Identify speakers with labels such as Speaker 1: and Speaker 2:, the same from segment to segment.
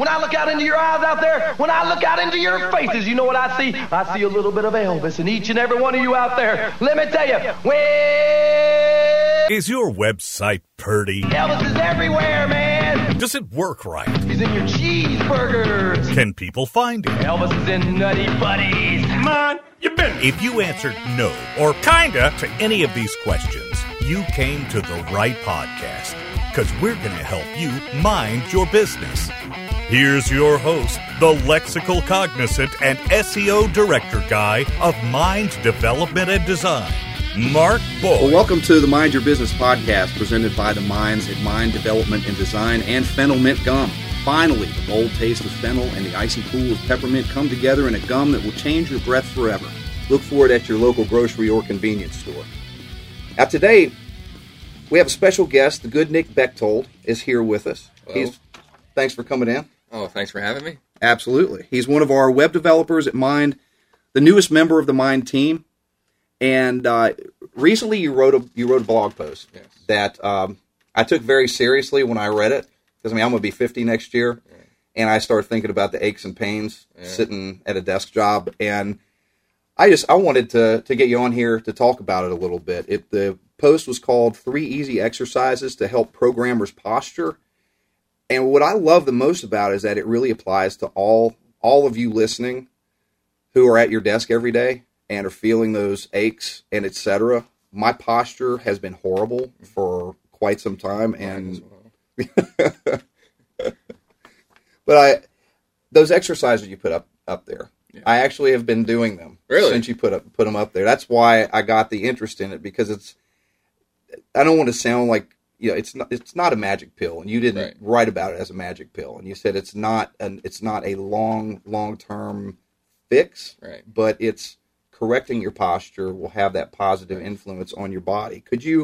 Speaker 1: When I look out into your eyes out there, when I look out into your faces, you know what I see? I see a little bit of Elvis in each and every one of you out there. Let me tell you,
Speaker 2: Is your website purty?
Speaker 1: Elvis is everywhere, man.
Speaker 2: Does it work right?
Speaker 1: He's in your cheeseburgers.
Speaker 2: Can people find it?
Speaker 1: Elvis is in Nutty Buddies.
Speaker 2: Come on, you've been. If you answered no or kinda to any of these questions, you came to the right podcast, because we're going to help you mind your business. Here's your host, the lexical cognizant and SEO director guy of Mind Development and Design, Mark Boyd.
Speaker 3: Well, welcome to the Mind Your Business podcast, presented by the minds at Mind Development and Design and Fennel Mint Gum. Finally, the bold taste of fennel and the icy cool of peppermint come together in a gum that will change your breath forever. Look for it at your local grocery or convenience store. Now today, we have a special guest. The good Nick Bechtold is here with us. Thanks for coming in.
Speaker 4: Oh, thanks for having me.
Speaker 3: Absolutely. He's one of our web developers at Mind, the newest member of the Mind team. And recently you wrote a blog post that I took very seriously when I read it. Because, I'm going to be 50 next year. Yeah. And I started thinking about the aches and pains sitting at a desk job. And I wanted to get you on here to talk about it a little bit. The post was called 3 Easy Exercises to Help Programmers Posture. And what I love the most about it is that it really applies to all of you listening who are at your desk every day and are feeling those aches and etc. My posture has been horrible for quite some time. And but those exercises you put up there, I actually have been doing them since you put them up there. That's why I got the interest in it, because I don't want to sound like, it's not a magic pill, and you didn't write about it as a magic pill, and you said it's not a long-term fix, but it's correcting your posture will have that positive influence on your body.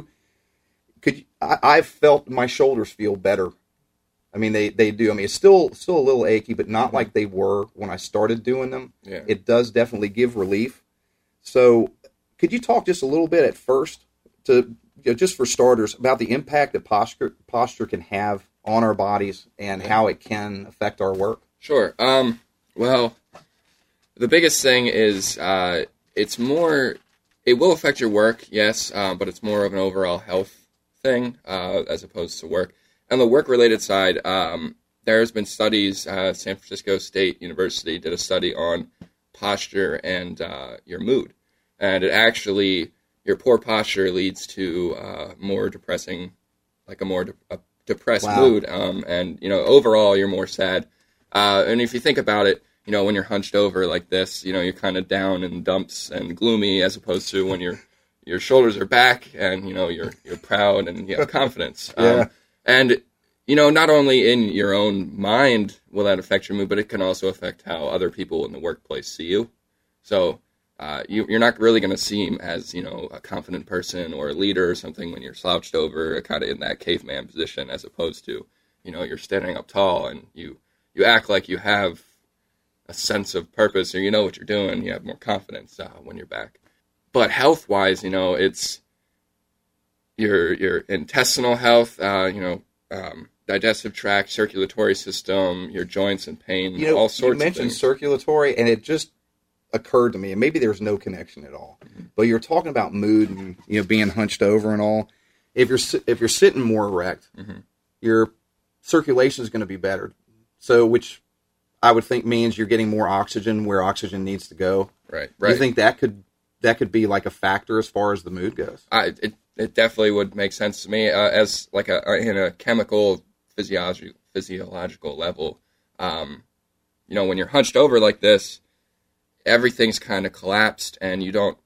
Speaker 3: I've felt my shoulders feel better. I mean, they do. I mean, it's still a little achy, but not like they were when I started doing them. Yeah. It does definitely give relief. So could you talk just a little bit at first, just for starters, about the impact that posture can have on our bodies and how it can affect our work?
Speaker 4: Sure. Well, the biggest thing is it will affect your work, yes, but it's more of an overall health thing as opposed to work. On the work-related side, there's been studies. San Francisco State University did a study on posture and your mood, and your poor posture leads to a more depressed mood, and overall you're more sad. And if you think about it, when you're hunched over like this, you're kind of down in dumps and gloomy, as opposed to when your shoulders are back and you're proud and you have confidence. And not only in your own mind will that affect your mood, but it can also affect how other people in the workplace see you. So you're not really going to seem as a confident person or a leader or something when you're slouched over, kind of in that caveman position, as opposed to you're standing up tall and you act like you have a sense of purpose, or you know what you're doing. You have more confidence when you're back. But health-wise, it's your intestinal health, digestive tract, circulatory system, your joints and pain, all sorts of things. You
Speaker 3: mentioned circulatory, and it just occurred to me, and maybe there's no connection at all, but you're talking about mood and being hunched over and all. If you're sitting more erect, your circulation is going to be better. So, which I would think means you're getting more oxygen where oxygen needs to go. Right. Do you think that could be like a factor as far as the mood goes?
Speaker 4: It definitely would make sense to me as like in a chemical physiological level. When you're hunched over like this, everything's kind of collapsed, and you don't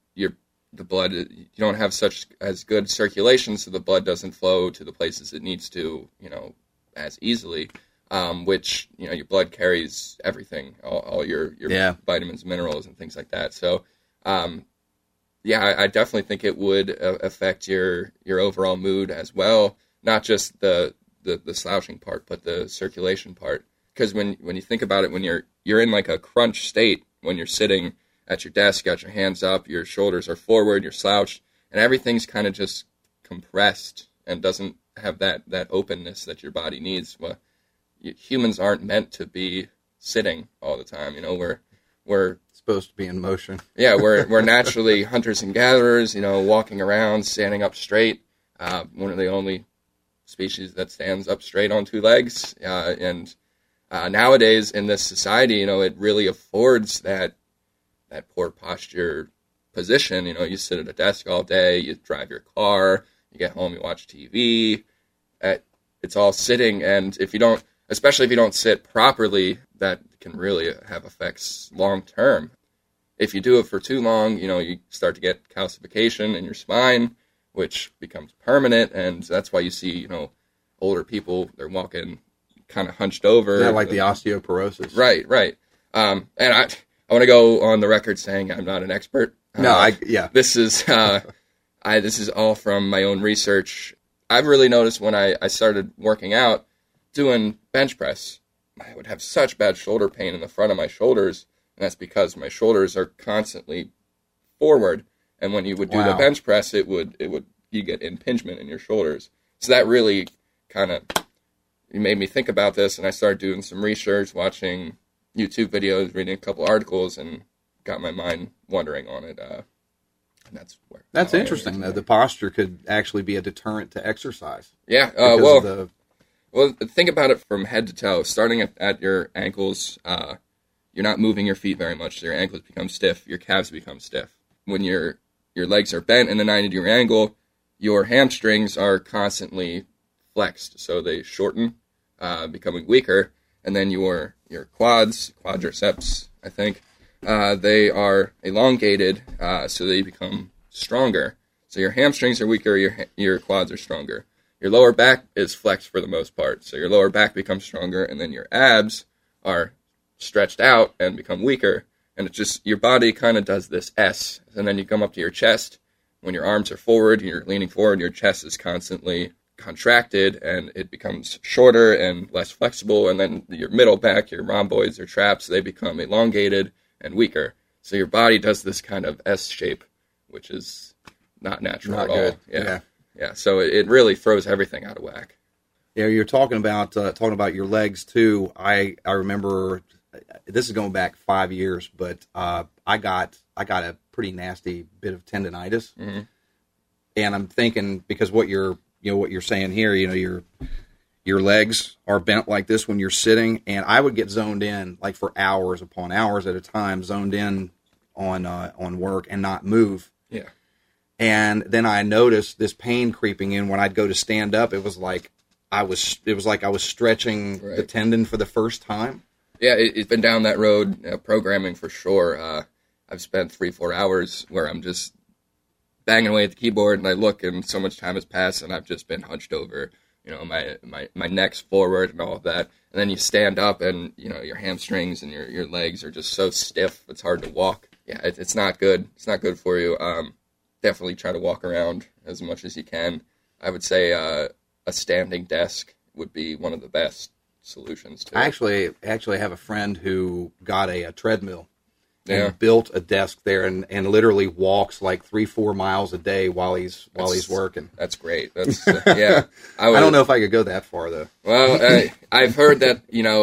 Speaker 4: have such as good circulation, so the blood doesn't flow to the places it needs to, as easily. Which your blood carries everything, all your vitamins, minerals, and things like that. So, I definitely think it would affect your overall mood as well. Not just the slouching part, but the circulation part. Because when you think about it, when you're in like a crunch state, when you're sitting at your desk, you got your hands up, your shoulders are forward, you're slouched, and everything's kind of just compressed and doesn't have that openness that your body needs. Well, humans aren't meant to be sitting all the time. We're
Speaker 3: supposed to be in motion.
Speaker 4: Yeah, we're naturally hunters and gatherers, walking around, standing up straight. One of the only species that stands up straight on two legs. And nowadays in this society, it really affords that poor posture position. You sit at a desk all day, you drive your car, you get home, you watch TV. It's all sitting, and especially if you don't sit properly, that can really have effects long term. If you do it for too long, you start to get calcification in your spine, which becomes permanent, and that's why you see, older people, they're walking kind of hunched over.
Speaker 3: Yeah, like the osteoporosis.
Speaker 4: Right. And I want to go on the record saying I'm not an expert. This is this is all from my own research. I've really noticed when I started working out, doing bench press, I would have such bad shoulder pain in the front of my shoulders, and that's because my shoulders are constantly forward. And when you would do the bench press, you get impingement in your shoulders. So that really kind of made me think about this, and I started doing some research, watching YouTube videos, reading a couple articles, and got my mind wandering on it. And that's
Speaker 3: interesting, though. The posture could actually be a deterrent to exercise.
Speaker 4: Yeah. Well, think about it from head to toe. Starting at your ankles, you're not moving your feet very much, so your ankles become stiff, your calves become stiff. When your legs are bent in a 90-degree angle, your hamstrings are constantly flexed, so they shorten, becoming weaker, and then your quadriceps, I think, they are elongated, so they become stronger. So your hamstrings are weaker, your quads are stronger. Your lower back is flexed for the most part, so your lower back becomes stronger, and then your abs are stretched out and become weaker, and it's just, your body kind of does this S, and then you come up to your chest. When your arms are forward, you're leaning forward, your chest is constantly contracted, and it becomes shorter and less flexible, and then your middle back, your rhomboids or traps, they become elongated and weaker. So your body does this kind of S shape, which is not natural at all. Yeah. So it really throws everything out of whack.
Speaker 3: Yeah, you're talking about your legs too. I remember, this is going back 5 years, but I got a pretty nasty bit of tendonitis, and I'm thinking, because what you're saying here, your legs are bent like this when you're sitting, and I would get zoned in like for hours upon hours at a time, zoned in on work and not move.
Speaker 4: Yeah.
Speaker 3: And then I noticed this pain creeping in when I'd go to stand up. It was like I was stretching the tendon for the first time.
Speaker 4: Yeah, it's been down that road, programming for sure. I've spent 3-4 hours where I'm just banging away at the keyboard, and I look, and so much time has passed, and I've just been hunched over. My neck's forward and all of that. And then you stand up, and your hamstrings and your legs are just so stiff, it's hard to walk. Yeah, it's not good. It's not good for you. Definitely try to walk around as much as you can. I would say a standing desk would be one of the best solutions to it.
Speaker 3: I actually have a friend who got a treadmill and built a desk there, and literally walks like 3-4 miles a day while he's working.
Speaker 4: That's great. That's yeah.
Speaker 3: I don't know if I could go that far though.
Speaker 4: Well, I've heard that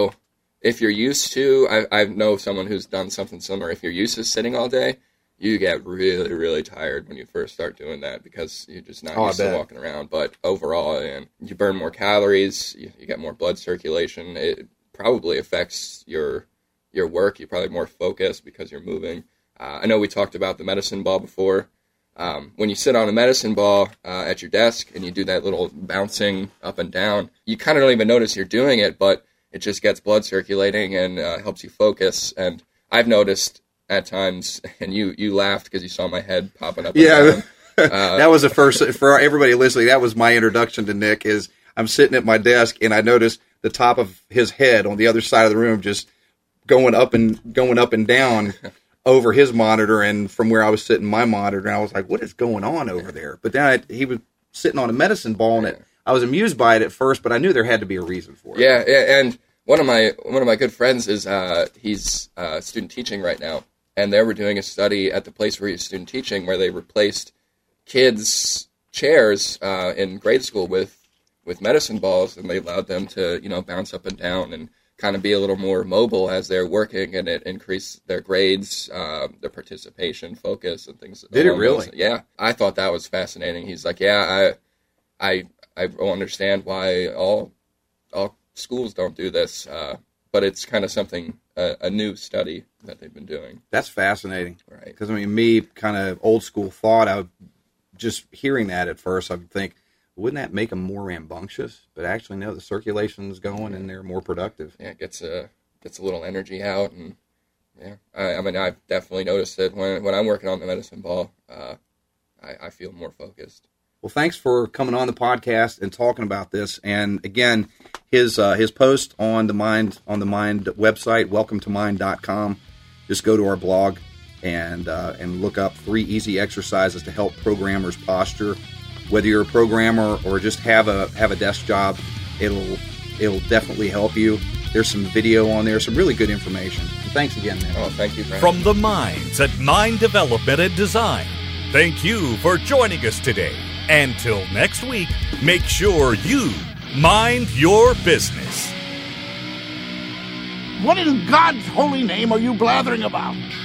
Speaker 4: if you're used to, I know someone who's done something similar. If you're used to sitting all day, you get really, really tired when you first start doing that, because you're just not used to walking around. But overall, and you burn more calories, you get more blood circulation. It probably affects your work. You're probably more focused because you're moving. I know we talked about the medicine ball before. When you sit on a medicine ball at your desk and you do that little bouncing up and down, you kind of don't even notice you're doing it, but it just gets blood circulating and helps you focus. And I've noticed at times, and you laughed because you saw my head popping up.
Speaker 3: Yeah, that was the first, for everybody listening, that was my introduction to Nick. Is I'm sitting at my desk and I noticed the top of his head on the other side of the room just going up and down over his monitor, and from where I was sitting my monitor, and I was like, what is going on over there? But then he was sitting on a medicine ball, and I was amused by it at first, but I knew there had to be a reason for it.
Speaker 4: Yeah, and one of my good friends is he's student teaching right now, and they were doing a study at the place where he's student teaching, where they replaced kids' chairs in grade school with with medicine balls, and they allowed them to, bounce up and down and kind of be a little more mobile as they're working, and it increased their grades, their participation, focus, and things.
Speaker 3: Did it really?
Speaker 4: Yeah, I thought that was fascinating. He's like, yeah, I don't understand why all schools don't do this, but it's kind of something, a new study that they've been doing.
Speaker 3: That's fascinating.
Speaker 4: Right.
Speaker 3: Because, me, kind of old school thought, I would, just hearing that at first, I would think, wouldn't that make them more rambunctious? But actually, no, the circulation's going and they're more productive.
Speaker 4: Yeah, it gets a little energy out, and yeah, I've definitely noticed it when I'm working on the medicine ball. I feel more focused.
Speaker 3: Well, thanks for coming on the podcast and talking about this. And again, his post on the Mind website, welcometomind.com. Just go to our blog and look up 3 easy exercises to help programmers posture. Whether you're a programmer or just have a desk job, it'll definitely help you. There's some video on there, some really good information. And thanks again, man.
Speaker 4: Oh, thank you, Brandon.
Speaker 2: From the minds at Mind Development and Design, thank you for joining us today. Until next week, make sure you mind your business.
Speaker 5: What in God's holy name are you blathering about?